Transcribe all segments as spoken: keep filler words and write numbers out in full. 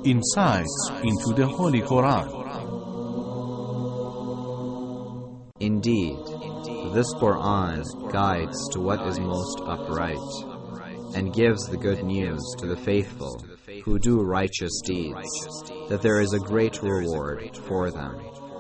insights into the Holy Quran. Indeed, this Quran guides to what is most upright, and gives the good news to the faithful who do righteous deeds, that there is a great reward for them.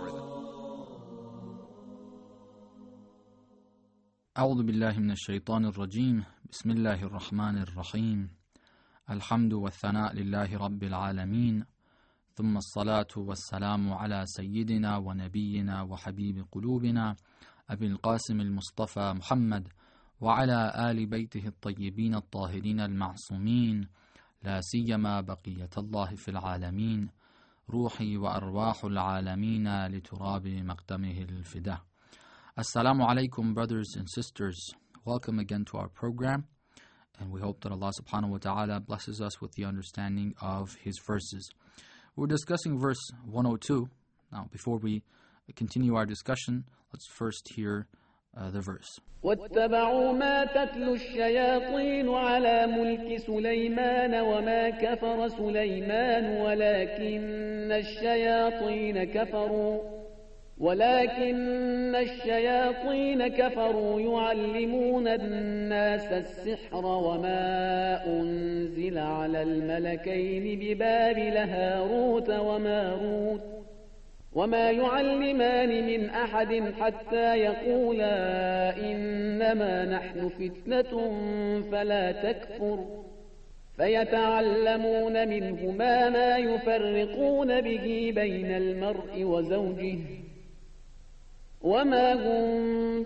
أعوذ بالله من الشيطان الرجيم بسم الله الرحمن الرحيم الحمد والثناء لله رب العالمين ثم الصلاة والسلام على سيدنا ونبينا وحبيب قلوبنا أبي القاسم المصطفى محمد وعلى آل بيته الطيبين الطاهرين المعصومين لا سيما بقية الله في العالمين روحي وأرواح العالمين لتراب مقدمه الفداء. Assalamu alaikum, brothers and sisters. Welcome again to our program, and we hope that Allah subhanahu wa ta'ala blesses us with the understanding of His verses. We're discussing verse one oh two. Now, before we continue our discussion, let's first hear uh, the verse. واتبعوا ما تتلو الشياطين على ملك سليمان وما كفر سليمان ولكن الشياطين كفروا ولكن الشياطين كفروا يعلمون الناس السحر وما أنزل على الملكين ببابل هاروت وماروت وما يعلمان من أحد حتى يقولا إنما نحن فتنة فلا تكفر فيتعلمون منهما ما يفرقون به بين المرء وزوجه وما هم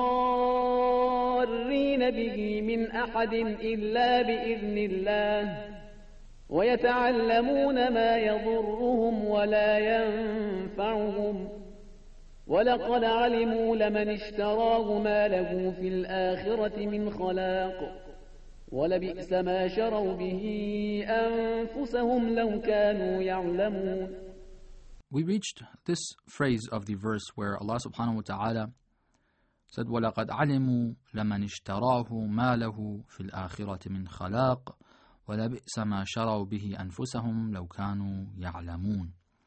بضارين به من أحد إلا بإذن الله ويتعلمون ما يضرهم ولا ينفعهم ولقد علموا لمن اشتراه ما له في الآخرة من خلاق ولبئس ما شروا به أنفسهم لو كانوا يعلمون. We reached this phrase of the verse where Allah subhanahu wa ta'ala said, وَلَقَدْ عَلِمُوا لَمَنِ اشْتَرَاهُ مَا لَهُ فِي الْآخِرَةِ مِنْ خَلَاقٍ وَلَبِئْسَ مَا شَرَوْا بِهِ أَنفُسَهُمْ لَوْ كَانُوا يَعْلَمُونَ.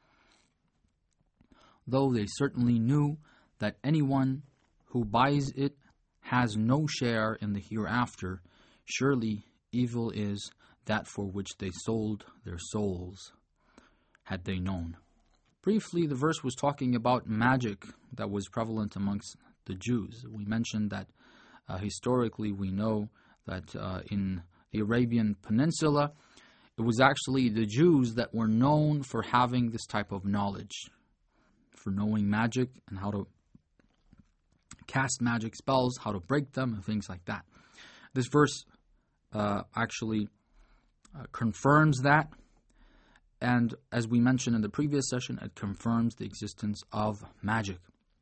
Though they certainly knew that anyone who buys it has no share in the hereafter, surely evil is that for which they sold their souls, had they known. Briefly, the verse was talking about magic that was prevalent amongst the Jews. We mentioned that uh, historically we know that uh, in the Arabian Peninsula, it was actually the Jews that were known for having this type of knowledge, for knowing magic and how to cast magic spells, how to break them, and things like that. This verse uh, actually uh, confirms that. And as we mentioned in the previous session, it confirms the existence of magic.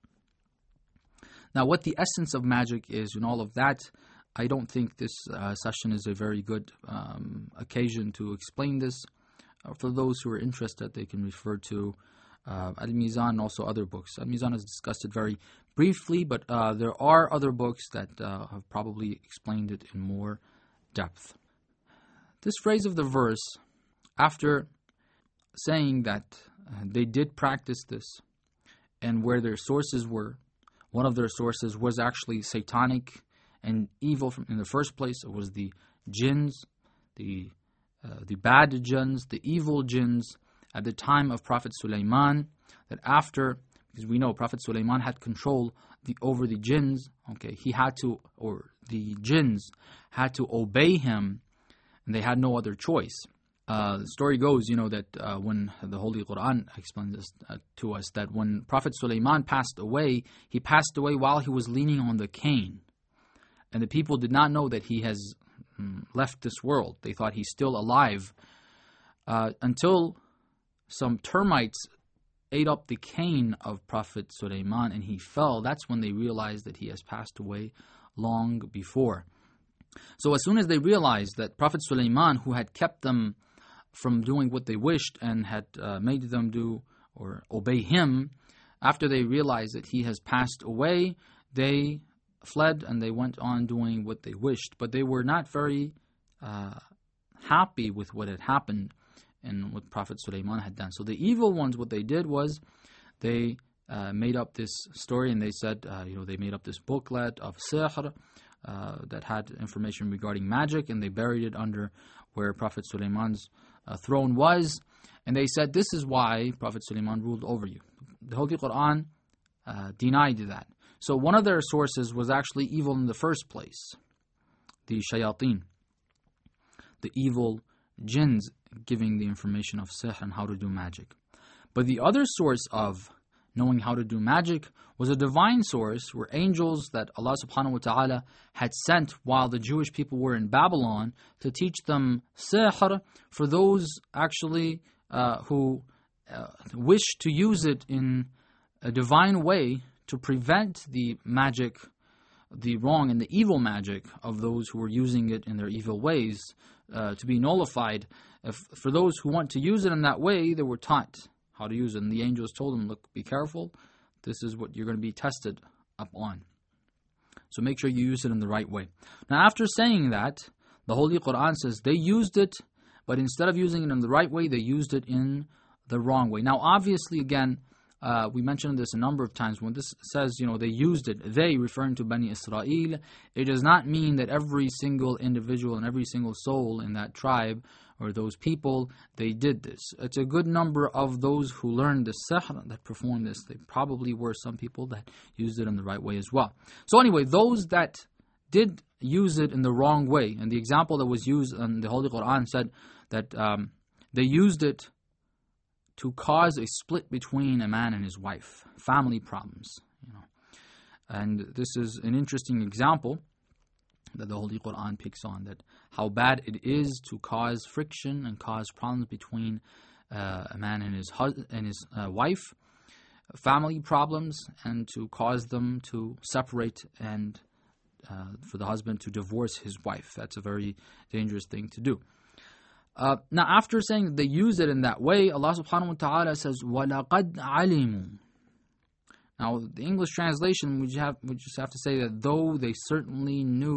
Now, what the essence of magic is and all of that, I don't think this uh, session is a very good um, occasion to explain this. Uh, for those who are interested, they can refer to uh, Al-Mizan and also other books. Al-Mizan has discussed it very briefly, but uh, there are other books that uh, have probably explained it in more depth. This phrase of the verse, after saying that uh, they did practice this and where their sources were, one of their sources was actually satanic and evil from, in the first place. It was the jinns, the uh, the bad jinns, the evil jinns at the time of Prophet Sulaiman, that after, because we know Prophet Sulaiman had control the, over the jinns, okay, he had to, or the jinns had to obey him, and they had no other choice. Uh, the story goes, you know, that uh, when the Holy Quran explains this uh, to us, that when Prophet Sulaiman passed away, he passed away while he was leaning on the cane. And the people did not know that he has um, left this world. They thought he's still alive. Uh, until some termites ate up the cane of Prophet Sulaiman and he fell. That's when they realized that he has passed away long before. So as soon as they realized that Prophet Sulaiman, who had kept them from doing what they wished and had uh, made them do or obey him, after they realized that he has passed away, they fled and they went on doing what they wished. But they were not very uh, happy with what had happened, in what Prophet Sulaiman had done. So the evil ones, what they did was they uh, made up this story, and they said, uh, you know, they made up this booklet of sihr uh, that had information regarding magic, and they buried it under where Prophet Sulaiman's uh, throne was. And they said, this is why Prophet Sulaiman ruled over you. The Holy Quran uh, denied that. So one of their sources was actually evil in the first place. The shayateen, the evil jinns giving the information of sihr and how to do magic. But the other source of knowing how to do magic was a divine source, where angels that Allah subhanahu wa ta'ala had sent while the Jewish people were in Babylon to teach them sihr for those actually uh, who uh, wish to use it in a divine way to prevent the magic, the wrong and the evil magic of those who were using it in their evil ways uh, to be nullified. If, for those who want to use it in that way, they were taught how to use it. And the angels told them, look, be careful. This is what you're going to be tested upon. So make sure you use it in the right way. Now, after saying that, the Holy Quran says they used it, but instead of using it in the right way, they used it in the wrong way. Now, obviously, again, Uh, we mentioned this a number of times. When this says, you know, they used it, they, referring to Bani Israel, it does not mean that every single individual and every single soul in that tribe or those people, they did this. It's a good number of those who learned the sihr that performed this. They probably were some people that used it in the right way as well. So anyway, those that did use it in the wrong way, and the example that was used in the Holy Quran said that um, they used it to cause a split between a man and his wife, family problems, you know. And this is an interesting example that the Holy Quran picks on, that how bad it is to cause friction and cause problems between uh, a man and his hus- and his uh, wife, family problems, and to cause them to separate and uh, for the husband to divorce his wife. That's a very dangerous thing to do. Uh, now, after saying that they use it in that way, Allah subhanahu wa ta'ala says, وَلَقَدْ عَلِمُوا. Now, the English translation, we just have, we just have to say that though they certainly knew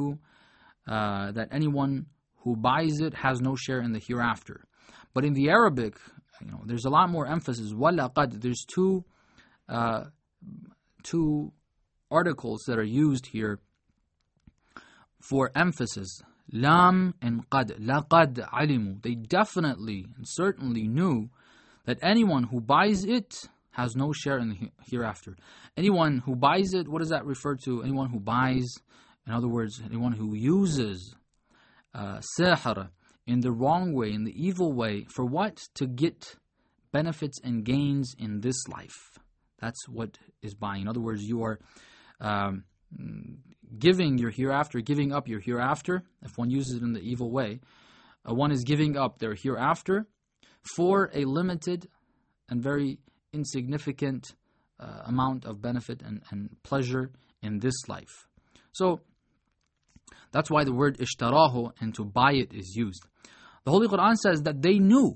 uh, that anyone who buys it has no share in the hereafter. But in the Arabic, you know, there's a lot more emphasis. وَلَقَدْ. There's two, uh, two articles that are used here for emphasis. Lam and qad. Laqad alimu. They definitely and certainly knew that anyone who buys it has no share in the hereafter. Anyone who buys it, what does that refer to? Anyone who buys, in other words, anyone who uses uh, sihr in the wrong way, in the evil way, for what? To get benefits and gains in this life. That's what is buying. In other words, you are Um, giving your hereafter, giving up your hereafter, if one uses it in the evil way, uh, one is giving up their hereafter for a limited and very insignificant uh, amount of benefit and, and pleasure in this life. So that's why the word ishtarahu, and to buy it, is used. The Holy Quran says that they knew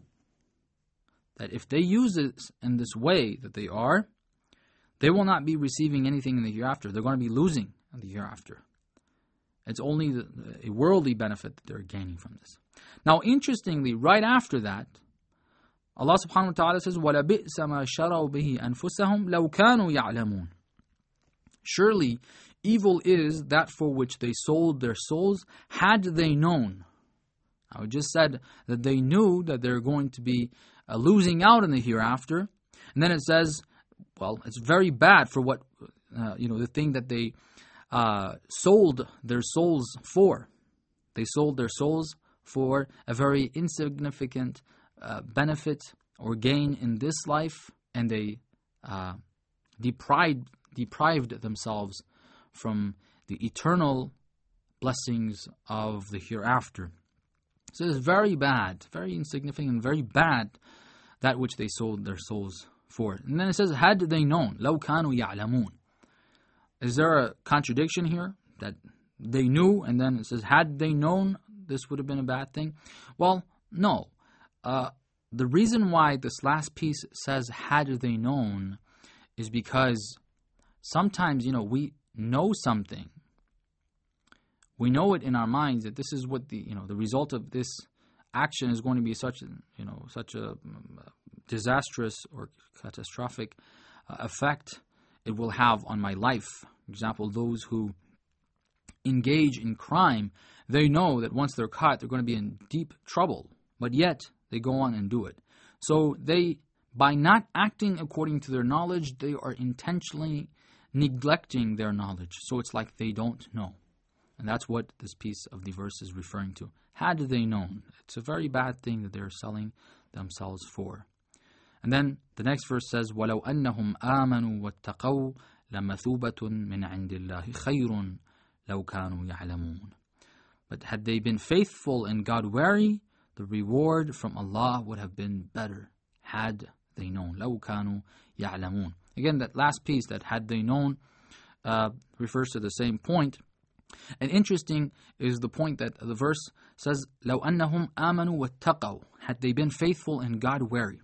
that if they use it in this way that they are, they will not be receiving anything in the hereafter. They're going to be losing in the hereafter. It's only the, a worldly benefit that they're gaining from this. Now, interestingly, right after that, Allah subhanahu wa ta'ala says, وَلَبِئْسَ مَا شَرَوْا بِهِ أَنفُسَهُمْ لَوْ كَانُوا يَعْلَمُونَ. Surely, evil is that for which they sold their souls, had they known. Now, it just said that they knew that they're going to be uh, losing out in the hereafter. And then it says, well, it's very bad for what, uh, you know, the thing that they uh, sold their souls for. They sold their souls for a very insignificant uh, benefit or gain in this life, and they uh, deprived, deprived themselves from the eternal blessings of the hereafter. So it's very bad, very insignificant, very bad, that which they sold their souls for. And then it says, had they known, لَوْ كَانُوا يَعْلَمُونَ. Is there a contradiction here? That they knew, and then it says, had they known, this would have been a bad thing? Well, no. Uh, the reason why this last piece says, had they known, is because sometimes, you know, we know something. We know it in our minds that this is what the, you know, the result of this action is going to be such, you know, such a disastrous or catastrophic uh, effect it will have on my life. For example, those who engage in crime, they know that once they're caught, they're going to be in deep trouble, but yet they go on and do it. So they, by not acting according to their knowledge, they are intentionally neglecting their knowledge. So it's like they don't know. And that's what this piece of the verse is referring to. Had they known, it's a very bad thing that they're selling themselves for. And then the next verse says, وَلَوْ أَنَّهُمْ آمَنُوا وَاتَّقَوْا لَمَثُوبَةٌ مِّنْ عِنْدِ اللَّهِ خَيْرٌ لَوْ كَانُوا يَعْلَمُونَ. But had they been faithful and God-wary, the reward from Allah would have been better, had they known. لَوْ كَانُوا يَعْلَمُونَ. Again, that last piece, that had they known, uh, refers to the same point. And interesting is the point that the verse says, لَوْ أَنَّهُمْ آمَنُوا وَاتَّقَوْا. Had they been faithful and God-wary.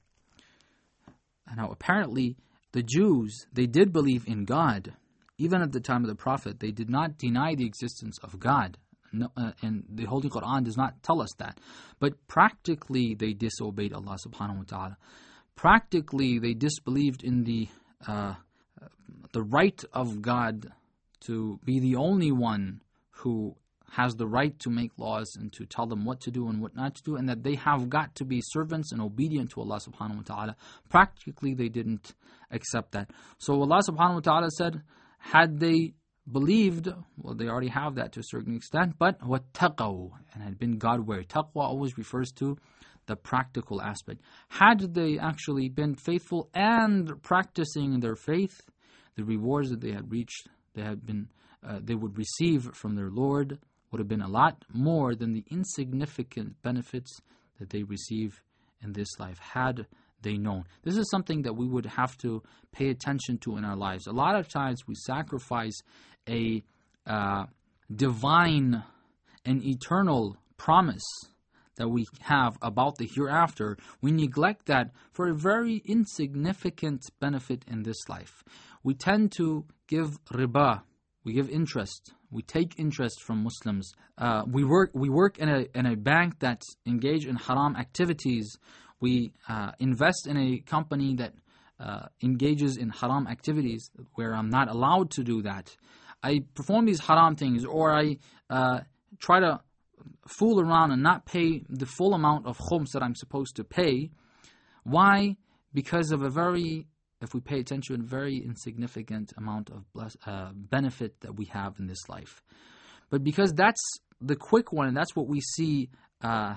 Now, apparently, the Jews, they did believe in God. Even at the time of the Prophet, they did not deny the existence of God. No, uh, and the Holy Quran does not tell us that. But practically, they disobeyed Allah subhanahu wa ta'ala. Practically, they disbelieved in the uh, the right of God to be the only one who has the right to make laws and to tell them what to do and what not to do, and that they have got to be servants and obedient to Allah subhanahu wa ta'ala. Practically, they didn't accept that. So Allah subhanahu wa ta'ala said, had they believed, well, they already have that to a certain extent, but وَاتَّقَوْا, and had been God-wary. Taqwa always refers to the practical aspect. Had they actually been faithful and practicing their faith, the rewards that they had reached, they had been, uh, they would receive from their Lord would have been a lot more than the insignificant benefits that they receive in this life, had they known. This is something that we would have to pay attention to in our lives. A lot of times we sacrifice a uh, divine and eternal promise that we have about the hereafter. We neglect that for a very insignificant benefit in this life. We tend to give riba, we give interest, we take interest from Muslims. Uh, we work we work in a in a bank that's engaged in haram activities. We uh, invest in a company that uh, engages in haram activities where I'm not allowed to do that. I perform these haram things, or I uh, try to fool around and not pay the full amount of khums that I'm supposed to pay. Why? Because of a very, if we pay attention, a very insignificant amount of bless, uh, benefit that we have in this life. But because that's the quick one, and that's what we see uh,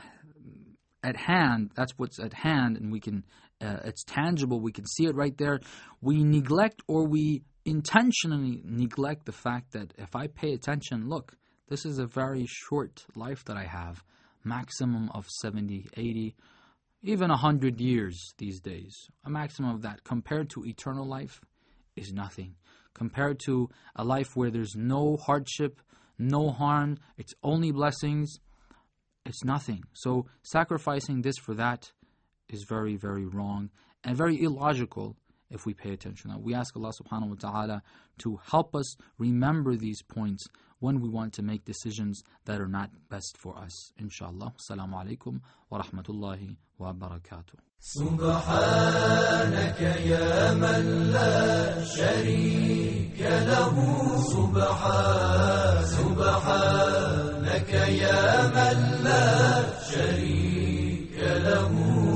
at hand, that's what's at hand, and we can, uh, it's tangible, we can see it right there, we neglect, or we intentionally neglect the fact that if I pay attention, look, this is a very short life that I have, maximum of seventy, eighty, even one hundred years these days. A maximum of that compared to eternal life is nothing. Compared to a life where there's no hardship, no harm, it's only blessings, it's nothing. So sacrificing this for that is very, very wrong and very illogical if we pay attention. We ask Allah subhanahu wa ta'ala to help us remember these points when we want to make decisions that are not best for us. Inshallah. Assalamu alaikum wa rahmatullahi wa barakatuh. سبحانك يا من لا شريك له سبحان سبحانك يا من لا شريك له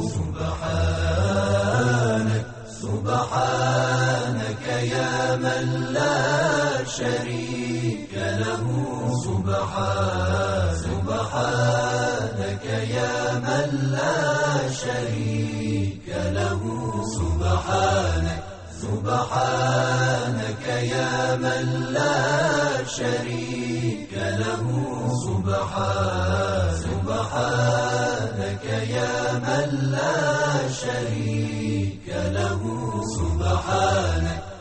سبحانك سبحانك يا من لا شريك له سبحان سبحانك يا من لا شريك له سبحانك سبحانك يا من لا شريك له سبحان سبحانك يا من لا شريك له سبحانك